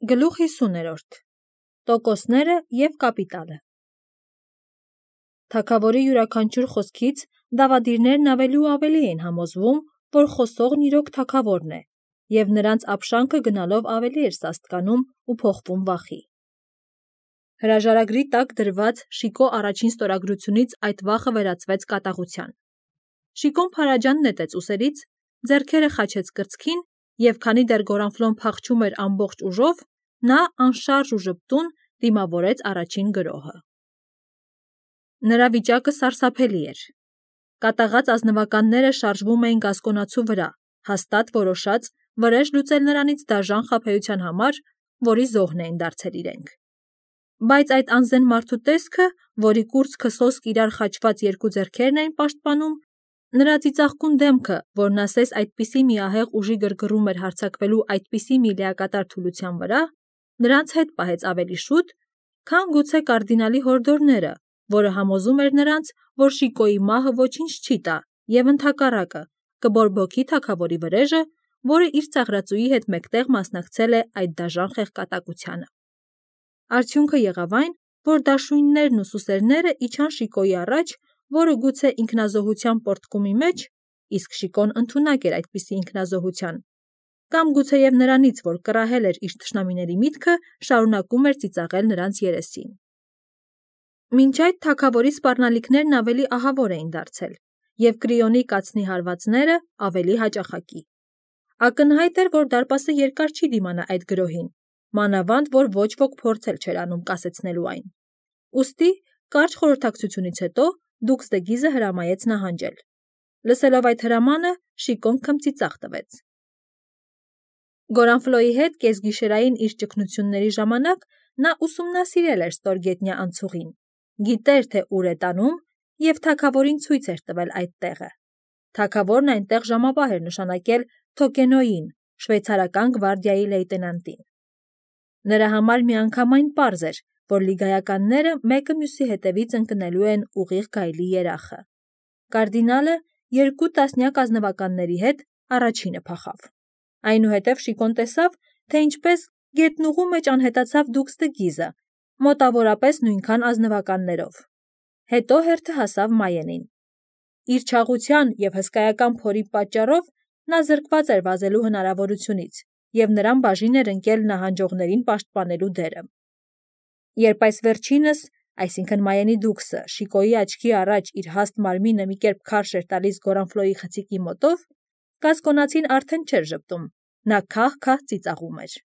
Գլուխ 50-րդ Տոկոսները և կապիտալը Թագավորի յուրաքանչյուր խոսքից դավադիրներն ավելի ու ավելի էին համոզվում, որ խոսողն իրոք թագավորն է, և նրանց ապշանքը գնալով ավելի էր սաստկանում ու փոխվում վախի։ Հրաժարագրի տակ դրված Շիկո առաջին ստորագրությունից այդ վախը վերածվեց կատաղության։ Շիկոն փարաջան նետեց ուսերից, ձեռքերը խաչեց կրծքին, և քանի դեռ Գորանֆլոն փախչում էր ամբողջ ուժով, նա անշարժ ու ժպտուն դիմավորեց առաջին գրոհը։ Նրա վիճակը սարսափելի էր։ Կատաղած ազնվականները շարժվում էին Գասկոնացու վրա, հաստատ որոշած վրեժ լուծել նրանից դաժան խաբեության համար, որի զոհն էին դարձել իրենք։ Բայց այդ անզեն մարդու տեսքը, որի կուրծքը սոսկ իրար խաչված երկու ձեռքերն էին պաշտպանում, նրա ծիծաղկուն դեմքը, որն ասես այդպիսի մի ահեղ ուժի գրգռում էր հարձակվելու այդպիսի մի լիակատար թուլության վրա, նրանց հետ պահեց ավելի շուտ, քան գուցե կարդինալի հորդորները, որը համոզում էր նրանց, որ Շիկոյի մահը ոչինչ չի տա և ընդհակառակը կբորբոքի թագավորի վրեժը, որը իր ծաղրածուի հետ մեկտեղ մասնակցել է այդ դաժան խեղկատակությանը։ Արդյունքը եղավ այն, որ դաշույններն ու սուսերները իջան Շիկոյի առաջ, որը գուցե ինքնազոհության պոռթկումի մեջ, իսկ Շիկոն ընդունակ էր այդպիսի ինքնազոհության, կամ գուցեև նրանից, որ կռահել էր իր թշնամիների միտքը, շարունակում էր ծիծաղել նրանց երեսին։ Մինչ այդ թագավորի սպառնալիքներն ավելի ահավոր էին դարձել, և Կրիոնի կացնի հարվածները ավելի հաճախակի։ Ակնհայտ էր, որ դարպասը երկար չի դիմանա այդ գրոհին, մանավանդ որ ոչ ոք փորձել չէր անում կասեցնելու այն։ Ուստի, կարճ խորհրդակցությունից հետո դուքս դե Գիզը հրամայեց նահանջել։ Լսելով այդ հրամանը, Շիկոն քմծիծաղ տվեց։ Գորանֆլոյի հետ կեսգիշերային իր ճգնությունների ժամանակ նա ուսումնասիրել էր ստորգետնյա անցուղին, գիտեր, թե ուր է տանում, և թագավորին ցույց էր տվել այդ տեղը։ Թագավորն այնտեղ ժամապահ էր նշանակել Թոկենոյին, շվեյցարական գվարդիայի լեյտենանտին։ Նրա համար միանգամայն պարզ էր, որ լիգայականները մեկը մյուսի հետևից ընկնելու են ուղիղ գայլի երախը։ Կարդինալը 2 տասնյակ ազնվականների հետ առաջինը փախավ։ Այնուհետև Շիկոն տեսավ, թե ինչպես գետնուղու մեջ անհետացավ դուքս դե Գիզը, մոտավորապես նույնքան ազնվականներով։ Հետո հերթը հասավ Մայենին։ Իր չաղության և հսկայական փորի պատճառով նա զրկված էր վազելու հնարավորությունից, և նրան բաժին էր ընկել նահանջողներին պաշտպանելու դերը։ Երբ այս վերջինս, այսինքն Մայենի դուքսը, Շիկոյի աչքի առաջ իր հաստ մարմինը մի կերպ քարշ էր տալիս Գորանֆլոյի խցիկի մոտով, Գասկոնացին արդեն չէր ժպտում, նա քահ-քահ ծիծաղում էր։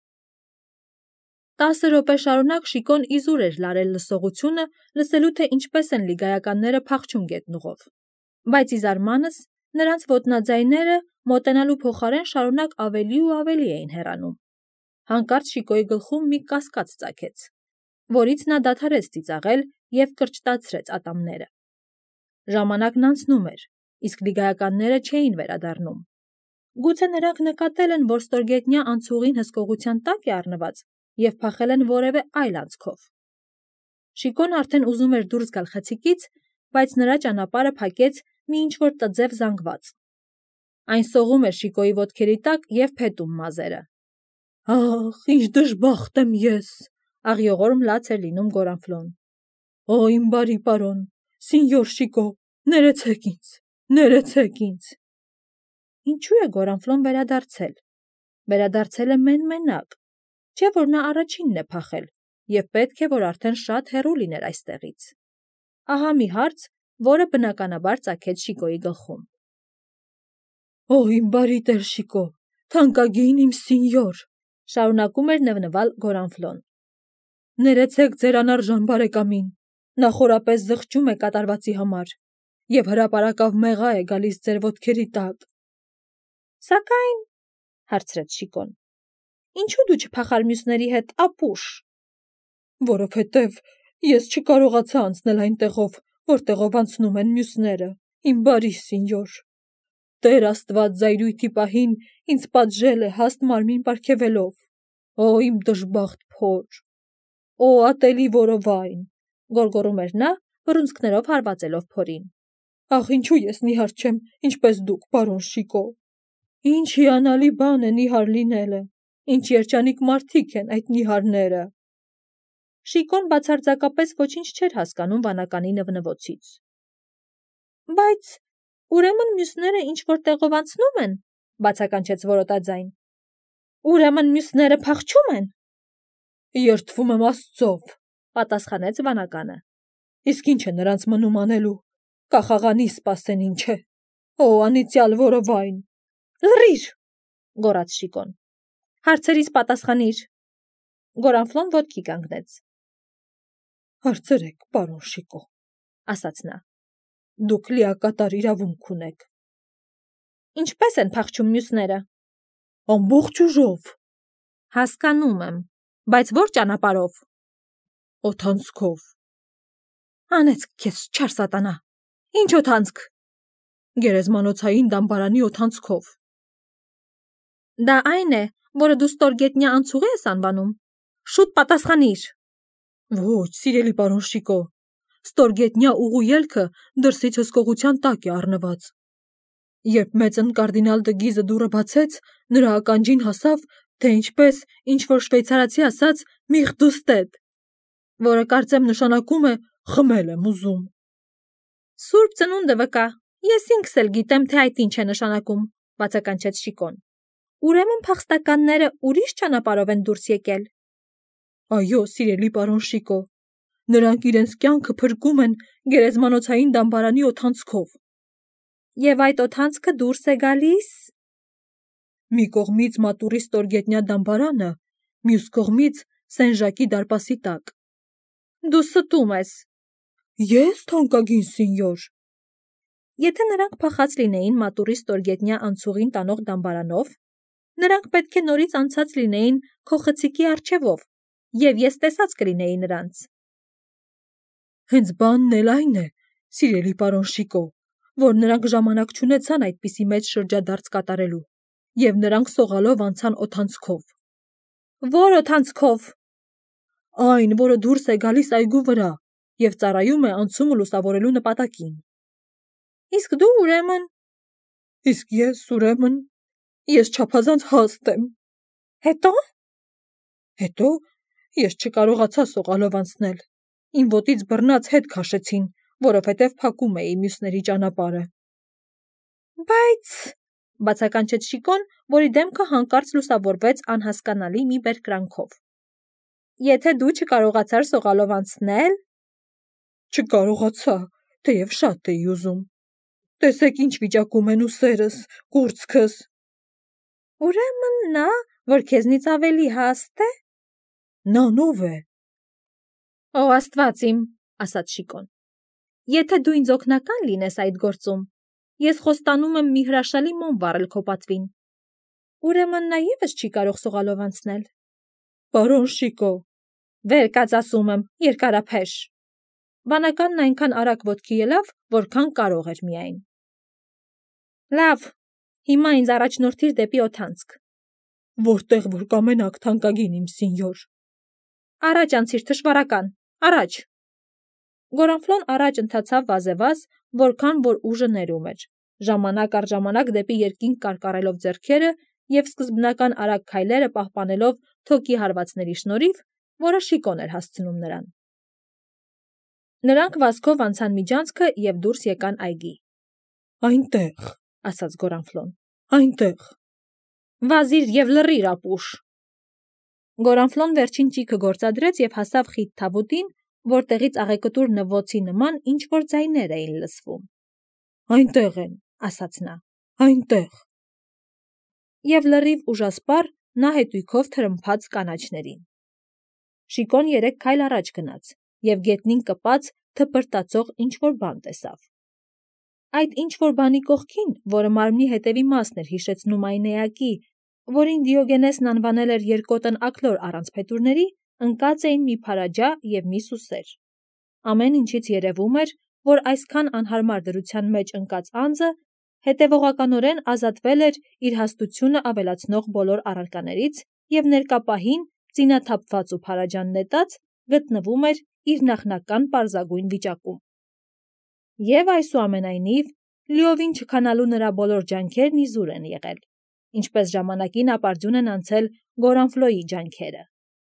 10 րոպե շարունակ Շիկոն իզուր էր լարել լսողությունը, լսելու, թե ինչպես են լիգայականները փախչում գետնուղով։ Բայց ի զարմանս, նրանց ոտնաձայները մոտենալու փոխարեն շարունակ ավելի ու ավելի էին հեռանում։ Հանկարծ Շիկոյի գլխում մի կասկած ծագեց, որից նա դադարեց ծիծաղել և կրճտացրեց ատամները։ Ժամանակն անցնում էր, իսկ լիգայականները չէին վերադառնում։ Գուցե նրանք նկատել են, որ ստորգետնյա անցուղին հսկողության տակ է առնված և փախել են որևէ այլ անցքով։ Շիկոն արդեն ուզում էր դուրս գալ խցիկից, բայց նրա ճանապարհը փակեց մի ինչ-որ տձև զանգված։ Այն սողում էր Շիկոյի ոտքերի տակ և փետում մազերը։ «Ախ, ինչ դժբախտ եմ ես», աղյողորմ լաց էր լինում Գորանֆլոն։ «Օ, իմ բարի պարոն, սինյոր Շիկո, ներեցեք ինձ, ներեցեք ինձ»։ Ինչու է Գորանֆլոն վերադարձել։ Վերադարձել է մեն-մենակ, չէ՞ որ նա առաջինն է փախել, և պետք է, որ արդեն շատ հեռու լիներ այստեղից։ Ահա մի հարց, որը բնականաբար ծագեց Շիկոյի գլխում։ «Օ, իմ բարի տեր Շիկո, թանկագին իմ սինյոր», շարունակում էր նվնվալ Գորանֆլոն։ «Ներեցեք ձեր անարժան բարեկամին, նա խորապես զղջում է կատարվածի համար և հրապարակավ մեղա է գալիս ձեր ոտքերի տակ»։ «Սակայն», հարցրեց Շիկոն, «ինչու դու չփախար մյուսների հետ ապուշ»։ «Որովհետև ես չկարողացա անցնել այն տեղով, որտեղով անցնում են մյուսները, իմ բարի սինյոր։ Տեր Աստված զայրույթի պահին ինձ պատժել է հաստ մարմին պարգևելով։ Օ, իմ դժբախտ փոր, օ, ատելի որովայն», գոռգոռում էր նա, բռունցքներով հարվածելով փորին։ «Ախ, ինչու ես նիհար չեմ, ինչպես դուք, պարոն Շիկո։ Ինչ հիանալի բան է նիհար լինելը։ Ինչ երջանիկ մարդիկ են այդ նիհարները։ Շիկոն բացարձակապես ոչինչ չէր հասկանում վանականի նվնվոցից։ Բայց ուրեմն մյուսները ինչ-որ տեղով անցնում են, բացականչեց որոտաձայն։ Ուրեմն մյուսները փախչում են։ Երդվում եմ Աստծով, պատասխանեց վանականը։ Իսկ ինչ է նրանց մնում անելու։ Կախաղանի սպասեն ինչ է։ Օ, անիծյալ որովայն։ Լռիր, գոռաց Շիկոն։ Հարցերից պատասխանիր։ Գորանֆլոն ոտքի կանգնեց։ Հարցրեք, պարոն Շիկո, ասաց նա։ Դուք լիակատար իրավունք ունեք։ Ինչպես են փախչում մյուսները։ Ամբողջ ուժով։ Հասկանում եմ, բայց ո՞ր ճանապարհով։ Օդանցքով։ Անեցք քեզ, չար սատանա։ Ինչ օդանցք։ Գերեզմանոցային դամբարանի օդանցքով։ Դա այն է, որը դու ստորգետնյա անցուղի ես անվանում։ Շուտ պատասխանիր։ Ոչ, սիրելի պարոն Շիկո, ստորգետնյա ուղու ելքը դրսից հսկողության տակ է առնված։ Երբ մեծն կարդինալ դը Գիզը դուռը բացեց, նրա ականջին հասավ, թե ինչպես ինչ-որ շվեյցարացի ասած «Mich dustet», որը կարծեմ նշանակում է «խմել եմ ուզում»։ Սուրբ ծնունդը վկա, ես ինքս էլ գիտեմ, թե այդ ինչ է նշանակում, բացականչեց Շիկոն։ Ուրեմն փախստականները ուրիշ ճանապարհով են դուրս եկել։ Այո, սիրելի պարոն Շիկո, նրանք իրենց կյանքը փրկում են գերեզմանոցային դամբարանի օդանցքով։ Եվ այդ օդանցքը դուրս է գալիս։ Մի կողմից մատուռի ստորգետնյա դամբարանը, մյուս կողմից Սեն-Ժակի դարպասի տակ։ Դու ստում ես։ Ես, թանկագին սինյոր։ Եթե նրանք փախած լինեին մատուռի ստորգետնյա անցուղին տանող դամբարանով, նրանք պետք է նորից անցած լինեին քո խցիկի առջևով, եւ ես տեսած կլինեի նրանց։ Հենց բանն էլ այն է, սիրելի պարոն Շիկո, որ նրանք ժամանակ չունեցան այդպիսի մեծ շրջադարձ կատարելու, եւ նրանք սողալով անցան օդանցքով։ Ո՞ր օդանցքով։ Այն, որը դուրս է գալիս այգու վրա եւ ծառայում է անցումը լուսավորելու նպատակին։ Իսկ դու ուրեմն։ Իսկ ես ուրեմն։ Ես չափազանց հաստ եմ։ Հետո։ Հետո ես չկարողացա սողալով անցնել։ Իմ ոտից բռնած հետ քաշեցին, որովհետև փակում էի մյուսների ճանապարհը։ Բայց, բացականչեց Շիկոն, որի դեմքը հանկարծ լուսավորվեց անհասկանալի մի բերկրանքով։ Եթե դու չկարողացար սողալով անցնել։ Չկարողացա, թեև շատ էի ուզում։ Տեսեք ինչ վիճակում են ուսերս, կուրծքս։ Ուրեմն նա, որ քեզնից ավելի հաստ է։ Նա ով է։ Օ, Աստված իմ, ասաց Շիկոն։ Եթե դու ինձ օգնական լինես այդ գործում, ես խոստանում եմ մի հրաշալի մոմ վառել քո պատվին։ Ուրեմն նա ևս չի կարող սողալով անցնել։ Պարոն Շիկո, վեր կաց ասում եմ, երկարափեշ։ Վանականն այնքան արագ ոտքի ելավ, որքան կարող էր միայն։ Լավ, հիմա ինձ առաջնորդիր դեպի օդանցք։ Որտեղ որ կամենաք, թանկագին իմ սինյոր։ Առաջ անցիր, թշվառական, առաջ։ Գորանֆլոն առաջ ընթացավ վազեվազ, որքան որ ուժը ներում էր, ժամանակ առ ժամանակ դեպի երկինք կարկառելով ձեռքերը եւ սկզբնական արագ քայլերը պահպանելով թոքի հարվածների շնորհիվ, որը Շիկոն էր հասցնում նրան։ Նրանք վազքով անցան միջանցքը եւ դուրս եկան այգի։ Այնտեղ, ասաց Գորանֆլոն, այնտեղ։ Վազիր եւ լռիր, ապուշ։ Գորանֆլոն վերջին ճիգը գործադրեց եւ հասավ խիտ թավուտին, որտեղից աղեկտուր նվոցի նման ինչ-որ ձայներ էին լսվում։ Այնտեղ են, ասաց նա, այնտեղ։ Եվ լրիվ ուժասպառ նա հետույքով թրմփաց կանաչներին։ Շիկոն 3 քայլ առաջ գնաց եւ գետնին կպած թպրտացող ինչ-որ բան տեսավ։ Այդ ինչ-որ բանի կողքին, որը մարմնի հետևի մասն էր հիշեցնում այն էակի, որին Դիոգենեսն անվանել էր երկոտն աքլոր առանց փետուրների, ընկած էին մի փարաջա եւ մի սուսեր։ Ամեն ինչից երևում էր, որ այսքան անհարմար դրության մեջ ընկած անձը հետևողականորեն ազատվել էր իր հաստությունը ավելացնող բոլոր առարկաներից եւ ներկապահին, ծինաթափված ու փարաջան նետած, գտնվում էր իր նախնական պարզագույն վիճակում։ Եվ այսուամենայնիվ, լիովին չքանալու նրա բոլոր ջանքերն իզուր են եղել։ ինչպես ժամանակին ապարդյուն են անցել Գորանֆլոյի ջանքերը։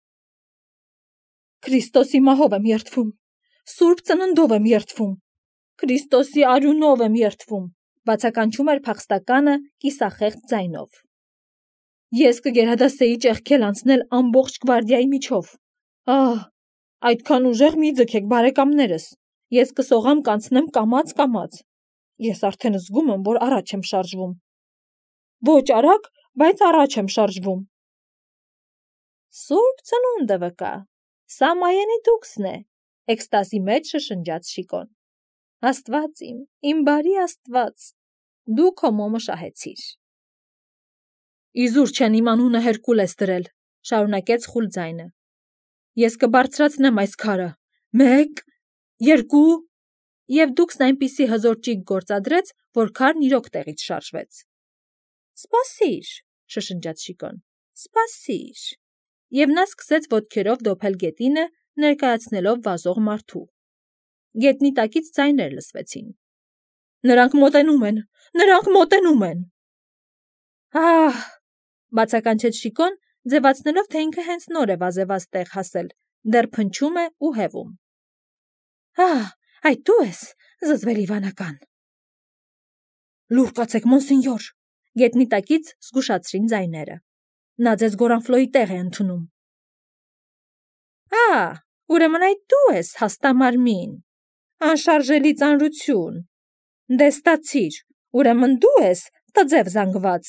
Քրիստոսի մահով եմ երդվում, Սուրբ ծննդով եմ երդվում, Քրիստոսի արյունով եմ երդվում, բացականչում էր փախստականը կիսախեղծ ձայնով։ Ես կգերադասեի ճեղքել անցնել ամբողջ գվարդիայի միջով։ Այդքան ուժեղ մի ձգեք, բարեկամներս, ես կսողամ կանցնեմ կամաց։ Ես արդեն զգում եմ, որ առաջ եմ շարժվում։ Ոչ արագ, բայց առաջ եմ շարժվում։ Սուրբ ծնունդը վկա, սա Մայենի դուքսն է, էքստազի մեջ շշնջաց Շիկոն։ Աստված իմ բարի Աստված, դու քո մոմը շահեցիր։ Իզուր չեն իմ անունը Հերկուլես դրել, շարունակեց խուլ ձայնը։ Ես կբարձրացնեմ այս քարը, 1, 2, և դուքսն այնպիսի հզոր ճիգ գործադրեց, որ քարն իրոք տեղից շարժվեց։ Սպասիր, շշնջաց Շիկոն, սպասիր։ Եվ նա սկսեց ոտքերով դոփել գետինը, ներկայացնելով վազող մարդու։ Գետնի տակից ձայներ լսվեցին։ Նրանք մոտենում են։ Բացականչեց Շիկոն, ձևացնելով, թե ինքը հենց նոր է վազեված տեղ հասել, դեռ փնչում է ու հևում։ Այդ դու ես, զզվելի վանական։ Լուր կացեք, մոնսենյոր, գետնի տակից զգուշացրին ձայները։ Նա ձեզ Գորանֆլոյի տեղ է ընդունում։ Ուրեմն այդ դու ես, հաստամարմին, անշարժելի ծանրություն։ Դե ստացիր, ուրեմն դու ես, տձև զանգված,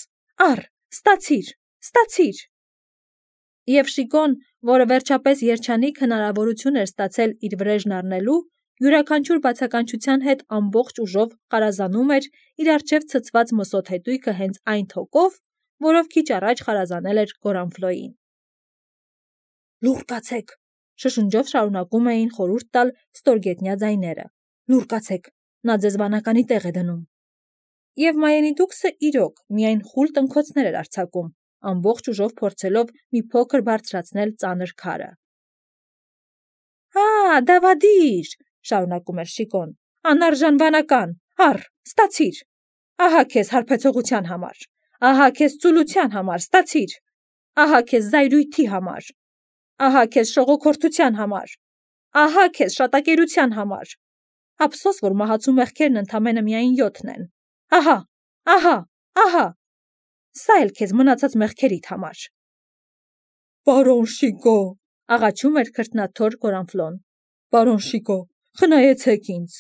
ստացիր։ Եվ Շիկոն, որը վերջապես երջանիկ հնարավորություն էր ստացել իր վրեժն առնելու, յուրաքանչյուր բացականչության հետ ամբողջ ուժով խարազանում էր իր առջև ցցված մսոտ հետույքը հենց այն թոկով, որով քիչ առաջ խարազանել էր Գորանֆլոյին։ Լուր կացեք, շշնջով շարունակում էին խորհուրդ տալ ստորգետնյա ձայները։ Լուր կացեք, նա ձեզ վանականի տեղ է դնում։ Եվ Մայենի դուքսը իրոք միայն խուլ տնքոցներ էր արձակում, ամբողջ ուժով փորձելով մի փոքր բարձրացնել ծանր քարը։ Դավադիր, շարունակում էր Շիկոն, անարժան վանական, ստացիր։ Ահա քեզ հարբեցողության համար, ահա քեզ ծուլության համար, ստացիր։ Ահա քեզ զայրույթի համար, ահա քեզ շողոքորթության համար, ահա քեզ շատակերության համար։ Ափսոս, որ մահացու մեղքերն ընդամենը միայն 7 են։ Ահա, սա էլ քեզ մնացած մեղքերիդ համար։ Պարոն Շիկո, աղաչում էր քրտնաթոր Գորանֆլոն։ Պարոն Շիկո, խնայեցեք ինձ։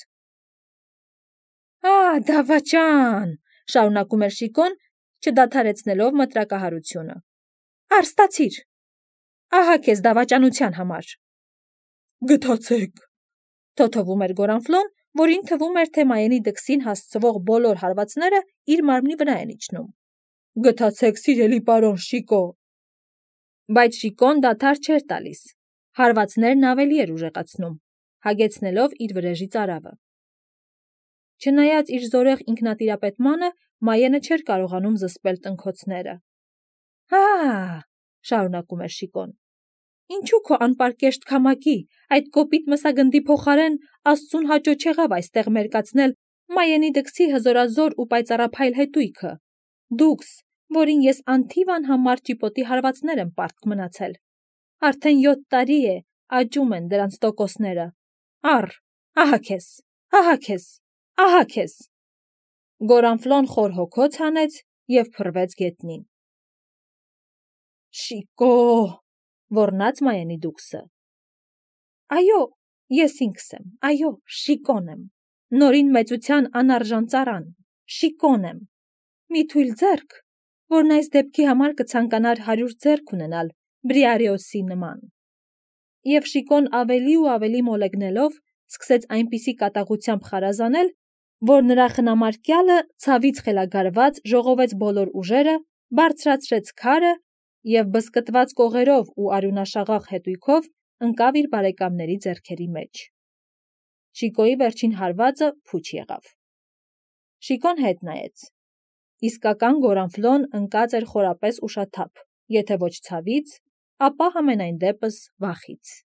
Դավաճան, շարունակում էր Շիկոն, չդադարեցնելով մտրակահարությունը։ Ստացիր։ Ահա քեզ դավաճանության համար։ Գթացեք, թոթովում էր Գորանֆլոն, որին թվում էր, թե Մայենի դքսին հասցվող բոլոր հարվածները իր մարմնի վրա են իջնում։ Գթացեք, սիրելի պարոն Շիկո։ Բայց Շիկոն դադար չէր տալիս։ Հարվածներն ավելի էր ուժեղացնում, հագեցնելով իր վրեժի ծարավը։ Չնայած իր զորեղ ինքնատիրապետմանը, Մայենը չէր կարողանում զսպել տնքոցները։ Շարունակում էր Շիկոն։ Ինչու քո անպարկեշտ քամակի, այդ կոպիտ մսագնդի փոխարեն Աստծուն հաճո չեղավ այստեղ մերկացնել Մայենի դքսի հզորազոր ու պայծառափայլ հետույքը։ Դուքս, որին ես անթիվ անհամար ճիպոտի հարվածներ եմ պարտք մնացել։ Արդեն 7 տարի է, աճում են դրանց տոկոսները։ Ահա քեզ։ Գորանֆլոն խոր հոգոց հանեց և փռվեց գետնին։ Շիկո, ոռնաց Մայենի դուքսը։ Այո, ես ինքս եմ, Շիկոն եմ, նորին մեծության անարժան ծառան, Շիկոն եմ։ Մի թույլ ձեռք, որն այս դեպքի համար կցանկանար 100 ձեռք ունենալ Բրիարիոսի նման։ Եվ Շիկոն ավելի ու ավելի մոլեգնելով սկսեց այնպիսի կատաղությամբ խարազանել, որ նրա խնամարկյալը ցավից խելագարված ժողովեց բոլոր ուժերը, բարձրացրեց քարը և բզկտված կողերով ու արյունաշաղախ հետույքով ընկավ իր բարեկամների ձեռքերի մեջ։ Շիկոյի վերջին հարվածը փուչ եղավ։ Շիկոն հետ նայեց։ Իսկական Գորանֆլոն ընկած էր խորապես ուշաթափ, եթե ոչ ցավից, ապա համենայն դեպս վախից։